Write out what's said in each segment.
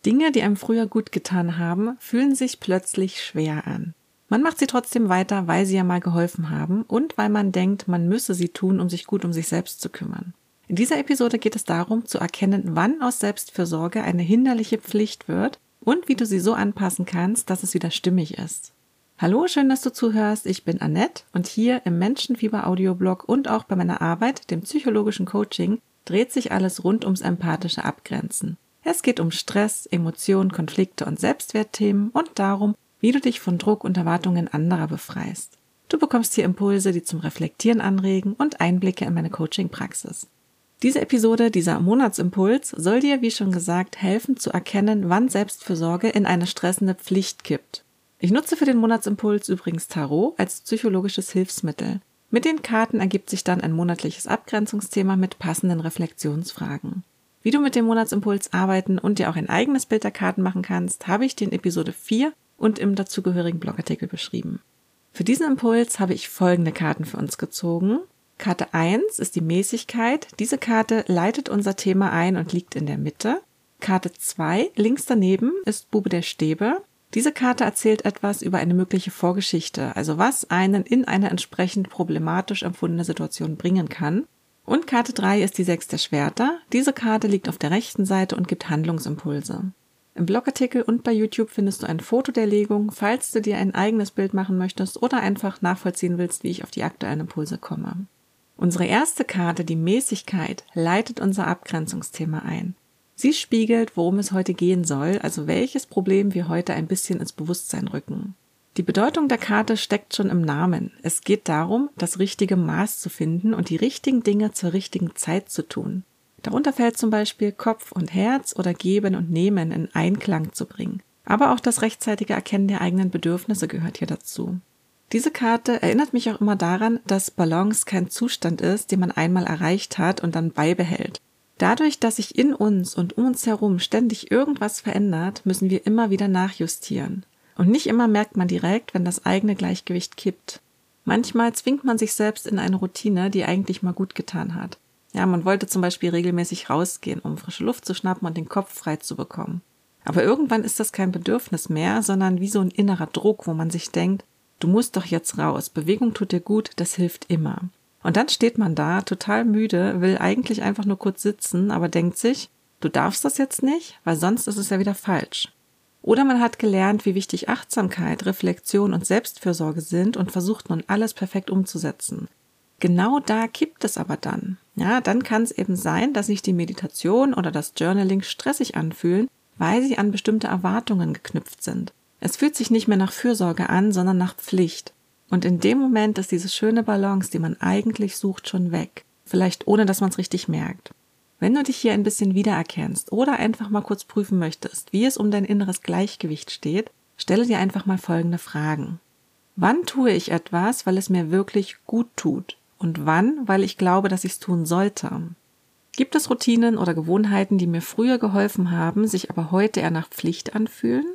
Dinge, die einem früher gut getan haben, fühlen sich plötzlich schwer an. Man macht sie trotzdem weiter, weil sie ja mal geholfen haben und weil man denkt, man müsse sie tun, um sich gut um sich selbst zu kümmern. In dieser Episode geht es darum, zu erkennen, wann aus Selbstfürsorge eine hinderliche Pflicht wird und wie du sie so anpassen kannst, dass es wieder stimmig ist. Hallo, schön, dass du zuhörst. Ich bin Annette und hier im Menschenfieber-Audioblog und auch bei meiner Arbeit, dem psychologischen Coaching, dreht sich alles rund ums empathische Abgrenzen. Es geht um Stress, Emotionen, Konflikte und Selbstwertthemen und darum, wie du dich von Druck und Erwartungen anderer befreist. Du bekommst hier Impulse, die zum Reflektieren anregen und Einblicke in meine Coaching-Praxis. Diese Episode, dieser Monatsimpuls, soll dir, wie schon gesagt, helfen zu erkennen, wann Selbstfürsorge in eine stressende Pflicht kippt. Ich nutze für den Monatsimpuls übrigens Tarot als psychologisches Hilfsmittel. Mit den Karten ergibt sich dann ein monatliches Abgrenzungsthema mit passenden Reflexionsfragen. Wie du mit dem Monatsimpuls arbeiten und dir auch ein eigenes Bild der Karten machen kannst, habe ich dir in Episode 4 und im dazugehörigen Blogartikel beschrieben. Für diesen Impuls habe ich folgende Karten für uns gezogen. Karte 1 ist die Mäßigkeit. Diese Karte leitet unser Thema ein und liegt in der Mitte. Karte 2, links daneben, ist Bube der Stäbe. Diese Karte erzählt etwas über eine mögliche Vorgeschichte, also was einen in eine entsprechend problematisch empfundene Situation bringen kann. Und Karte 3 ist die 6 der Schwerter. Diese Karte liegt auf der rechten Seite und gibt Handlungsimpulse. Im Blogartikel und bei YouTube findest du ein Foto der Legung, falls du dir ein eigenes Bild machen möchtest oder einfach nachvollziehen willst, wie ich auf die aktuellen Impulse komme. Unsere erste Karte, die Mäßigkeit, leitet unser Abgrenzungsthema ein. Sie spiegelt, worum es heute gehen soll, also welches Problem wir heute ein bisschen ins Bewusstsein rücken. Die Bedeutung der Karte steckt schon im Namen. Es geht darum, das richtige Maß zu finden und die richtigen Dinge zur richtigen Zeit zu tun. Darunter fällt zum Beispiel Kopf und Herz oder Geben und Nehmen in Einklang zu bringen. Aber auch das rechtzeitige Erkennen der eigenen Bedürfnisse gehört hier dazu. Diese Karte erinnert mich auch immer daran, dass Balance kein Zustand ist, den man einmal erreicht hat und dann beibehält. Dadurch, dass sich in uns und um uns herum ständig irgendwas verändert, müssen wir immer wieder nachjustieren. Und nicht immer merkt man direkt, wenn das eigene Gleichgewicht kippt. Manchmal zwingt man sich selbst in eine Routine, die eigentlich mal gut getan hat. Ja, man wollte zum Beispiel regelmäßig rausgehen, um frische Luft zu schnappen und den Kopf frei zu bekommen. Aber irgendwann ist das kein Bedürfnis mehr, sondern wie so ein innerer Druck, wo man sich denkt, du musst doch jetzt raus, Bewegung tut dir gut, das hilft immer. Und dann steht man da, total müde, will eigentlich einfach nur kurz sitzen, aber denkt sich, du darfst das jetzt nicht, weil sonst ist es ja wieder falsch. Oder man hat gelernt, wie wichtig Achtsamkeit, Reflexion und Selbstfürsorge sind und versucht nun alles perfekt umzusetzen. Genau da kippt es aber dann. Ja, dann kann es eben sein, dass sich die Meditation oder das Journaling stressig anfühlen, weil sie an bestimmte Erwartungen geknüpft sind. Es fühlt sich nicht mehr nach Fürsorge an, sondern nach Pflicht. Und in dem Moment ist diese schöne Balance, die man eigentlich sucht, schon weg. Vielleicht ohne, dass man es richtig merkt. Wenn du dich hier ein bisschen wiedererkennst oder einfach mal kurz prüfen möchtest, wie es um dein inneres Gleichgewicht steht, stelle dir einfach mal folgende Fragen. Wann tue ich etwas, weil es mir wirklich gut tut? Und wann, weil ich glaube, dass ich es tun sollte? Gibt es Routinen oder Gewohnheiten, die mir früher geholfen haben, sich aber heute eher nach Pflicht anfühlen?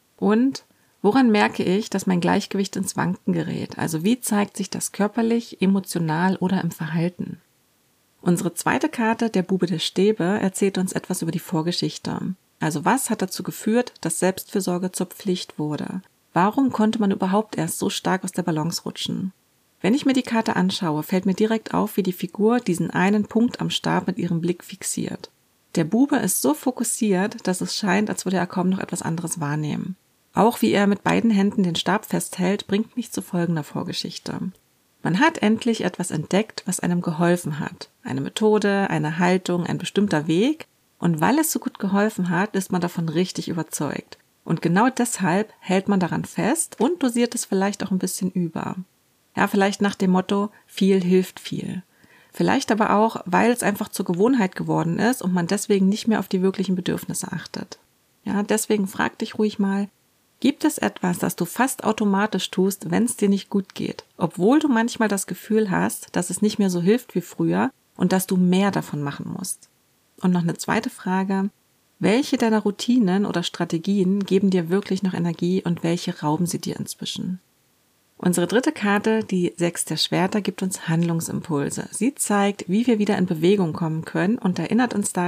Und woran merke ich, dass mein Gleichgewicht ins Wanken gerät? Also wie zeigt sich das körperlich, emotional oder im Verhalten? Unsere zweite Karte, der Bube der Stäbe, erzählt uns etwas über die Vorgeschichte. Also was hat dazu geführt, dass Selbstfürsorge zur Pflicht wurde? Warum konnte man überhaupt erst so stark aus der Balance rutschen? Wenn ich mir die Karte anschaue, fällt mir direkt auf, wie die Figur diesen einen Punkt am Stab mit ihrem Blick fixiert. Der Bube ist so fokussiert, dass es scheint, als würde er kaum noch etwas anderes wahrnehmen. Auch wie er mit beiden Händen den Stab festhält, bringt mich zu folgender Vorgeschichte. Man hat endlich etwas entdeckt, was einem geholfen hat. Eine Methode, eine Haltung, ein bestimmter Weg. Und weil es so gut geholfen hat, ist man davon richtig überzeugt. Und genau deshalb hält man daran fest und dosiert es vielleicht auch ein bisschen über. Ja, vielleicht nach dem Motto, viel hilft viel. Vielleicht aber auch, weil es einfach zur Gewohnheit geworden ist und man deswegen nicht mehr auf die wirklichen Bedürfnisse achtet. Ja, deswegen frag dich ruhig mal, gibt es etwas, das du fast automatisch tust, wenn es dir nicht gut geht, obwohl du manchmal das Gefühl hast, dass es nicht mehr so hilft wie früher und dass du mehr davon machen musst? Und noch eine zweite Frage, welche deiner Routinen oder Strategien geben dir wirklich noch Energie und welche rauben sie dir inzwischen? Unsere dritte Karte, die 6 der Schwerter, gibt uns Handlungsimpulse. Sie zeigt, wie wir wieder in Bewegung kommen können und erinnert uns daran,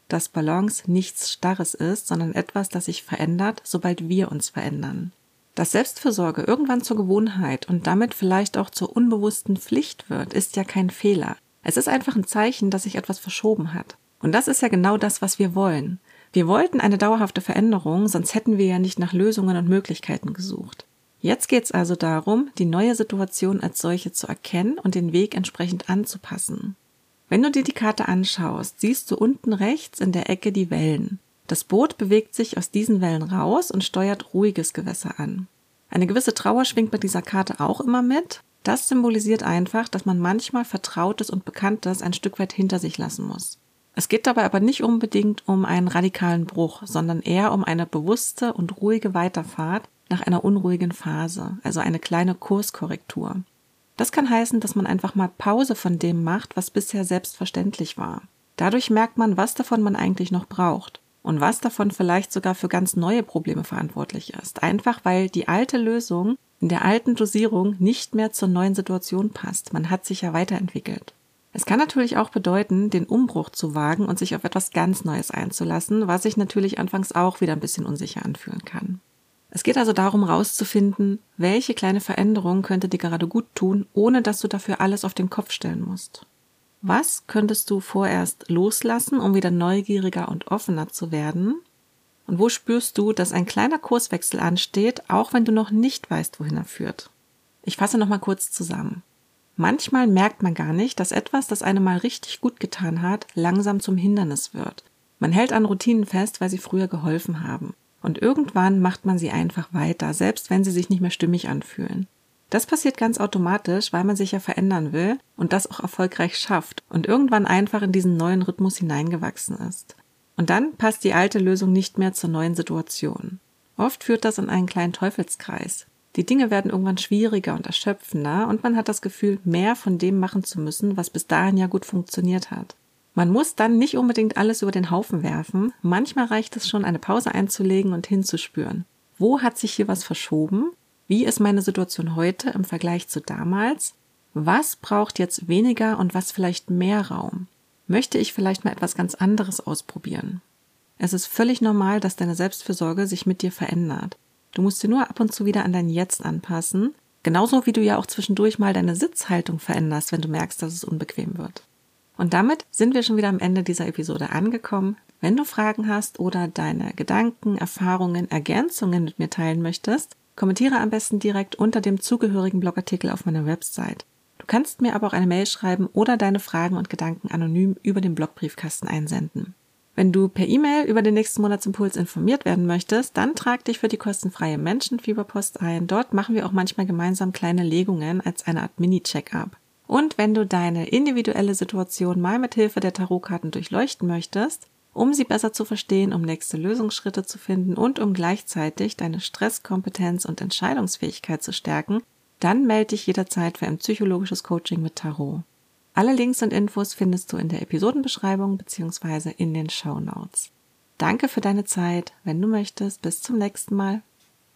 dass Balance nichts Starres ist, sondern etwas, das sich verändert, sobald wir uns verändern. Dass Selbstfürsorge irgendwann zur Gewohnheit und damit vielleicht auch zur unbewussten Pflicht wird, ist ja kein Fehler. Es ist einfach ein Zeichen, dass sich etwas verschoben hat. Und das ist ja genau das, was wir wollen. Wir wollten eine dauerhafte Veränderung, sonst hätten wir ja nicht nach Lösungen und Möglichkeiten gesucht. Jetzt geht es also darum, die neue Situation als solche zu erkennen und den Weg entsprechend anzupassen. Wenn du dir die Karte anschaust, siehst du unten rechts in der Ecke die Wellen. Das Boot bewegt sich aus diesen Wellen raus und steuert ruhiges Gewässer an. Eine gewisse Trauer schwingt bei dieser Karte auch immer mit. Das symbolisiert einfach, dass man manchmal Vertrautes und Bekanntes ein Stück weit hinter sich lassen muss. Es geht dabei aber nicht unbedingt um einen radikalen Bruch, sondern eher um eine bewusste und ruhige Weiterfahrt nach einer unruhigen Phase, also eine kleine Kurskorrektur. Das kann heißen, dass man einfach mal Pause von dem macht, was bisher selbstverständlich war. Dadurch merkt man, was davon man eigentlich noch braucht und was davon vielleicht sogar für ganz neue Probleme verantwortlich ist. Einfach weil die alte Lösung in der alten Dosierung nicht mehr zur neuen Situation passt. Man hat sich ja weiterentwickelt. Es kann natürlich auch bedeuten, den Umbruch zu wagen und sich auf etwas ganz Neues einzulassen, was sich natürlich anfangs auch wieder ein bisschen unsicher anfühlen kann. Es geht also darum, herauszufinden, welche kleine Veränderung könnte dir gerade gut tun, ohne dass du dafür alles auf den Kopf stellen musst. Was könntest du vorerst loslassen, um wieder neugieriger und offener zu werden? Und wo spürst du, dass ein kleiner Kurswechsel ansteht, auch wenn du noch nicht weißt, wohin er führt? Ich fasse nochmal kurz zusammen. Manchmal merkt man gar nicht, dass etwas, das einem mal richtig gut getan hat, langsam zum Hindernis wird. Man hält an Routinen fest, weil sie früher geholfen haben. Und irgendwann macht man sie einfach weiter, selbst wenn sie sich nicht mehr stimmig anfühlen. Das passiert ganz automatisch, weil man sich ja verändern will und das auch erfolgreich schafft und irgendwann einfach in diesen neuen Rhythmus hineingewachsen ist. Und dann passt die alte Lösung nicht mehr zur neuen Situation. Oft führt das in einen kleinen Teufelskreis. Die Dinge werden irgendwann schwieriger und erschöpfender und man hat das Gefühl, mehr von dem machen zu müssen, was bis dahin ja gut funktioniert hat. Man muss dann nicht unbedingt alles über den Haufen werfen. Manchmal reicht es schon, eine Pause einzulegen und hinzuspüren. Wo hat sich hier was verschoben? Wie ist meine Situation heute im Vergleich zu damals? Was braucht jetzt weniger und was vielleicht mehr Raum? Möchte ich vielleicht mal etwas ganz anderes ausprobieren? Es ist völlig normal, dass deine Selbstfürsorge sich mit dir verändert. Du musst dir nur ab und zu wieder an dein Jetzt anpassen, genauso wie du ja auch zwischendurch mal deine Sitzhaltung veränderst, wenn du merkst, dass es unbequem wird. Und damit sind wir schon wieder am Ende dieser Episode angekommen. Wenn du Fragen hast oder deine Gedanken, Erfahrungen, Ergänzungen mit mir teilen möchtest, kommentiere am besten direkt unter dem zugehörigen Blogartikel auf meiner Website. Du kannst mir aber auch eine Mail schreiben oder deine Fragen und Gedanken anonym über den Blogbriefkasten einsenden. Wenn du per E-Mail über den nächsten Monatsimpuls informiert werden möchtest, dann trag dich für die kostenfreie Menschenfieberpost ein. Dort machen wir auch manchmal gemeinsam kleine Legungen als eine Art Mini-Check-up. Und wenn du deine individuelle Situation mal mit Hilfe der Tarotkarten durchleuchten möchtest, um sie besser zu verstehen, um nächste Lösungsschritte zu finden und um gleichzeitig deine Stresskompetenz und Entscheidungsfähigkeit zu stärken, dann melde dich jederzeit für ein psychologisches Coaching mit Tarot. Alle Links und Infos findest du in der Episodenbeschreibung bzw. in den Shownotes. Danke für deine Zeit. Wenn du möchtest, bis zum nächsten Mal.